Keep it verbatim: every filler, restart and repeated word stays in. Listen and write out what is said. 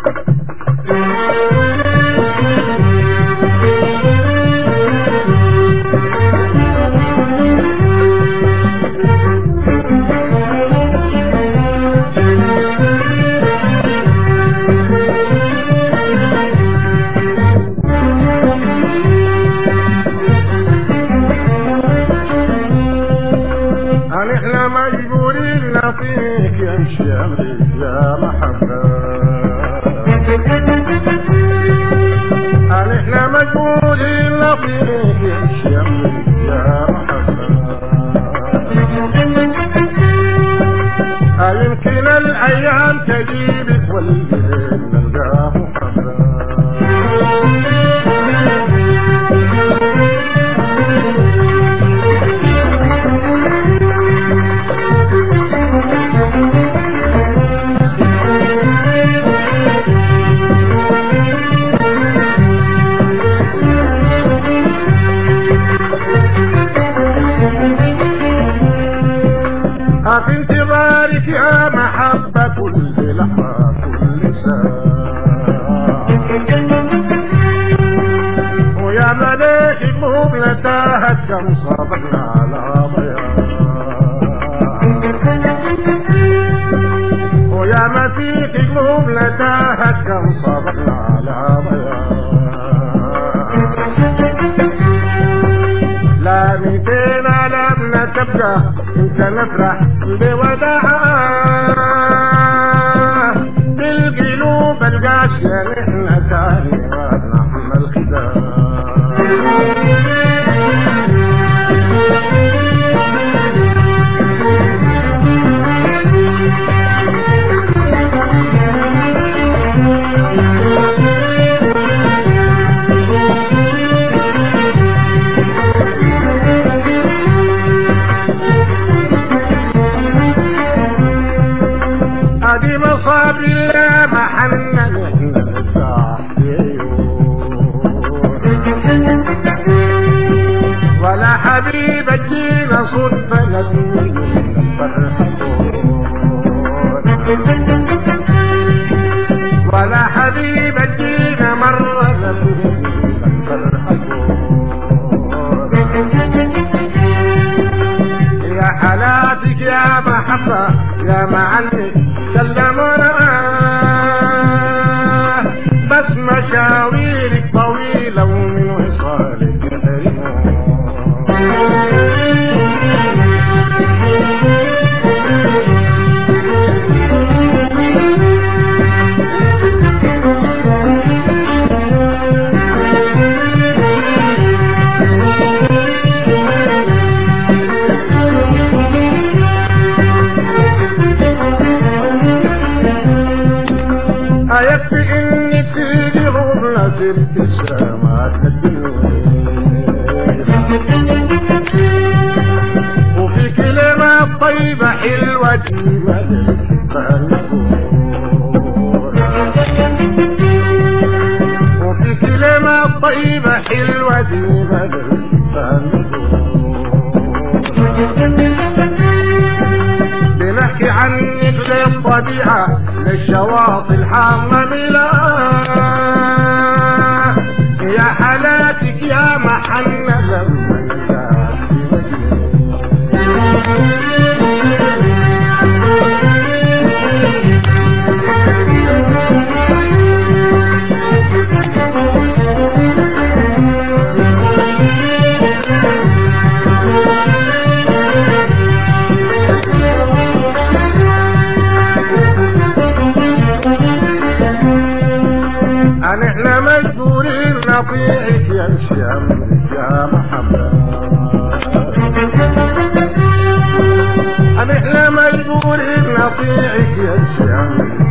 احنا مجبورين نعطيك يمشي امرك يا محبة، احنا مجبورين نعطيك يمشي امرك يا محبة. يمكن الايام تجيبك والليل نلقاه محبة. في انتظارك يا محبة كل لحظة كل ساعة، ويا ملاك المهملة تاهت كم صبرنا على ضياع، ويا مسيك المهملة تاهت كم صبرنا على ضياع. لا ميتنا لم تبقى انت نفرح بوداعه، بالقلوب القاسية نحن تاني ونحمل خداع. ادي مصاب الله محنا نحن نرتاح ولا حبيب تجينا صدفة ندين ولا حبيب تجينا مرة ندين يا حالاتك يا محبة يا معلم سلمونا، بس مشاويرك طويلة ومن وصالك حرمون. يكفي انك تيجي غرنا في ابتسامات وفي كلمات طيبة حلوة ديما وفي كلمات طيبة حلوة ديما بنحكي عنك للطبيعة للشواطئ الحامة ميلاه، يا حالاتك يا محنة لما نزاح احنا مجبورين نطيعك يمشي امرك يا محبة، احنا مجبورين نطيعك يمشي امرك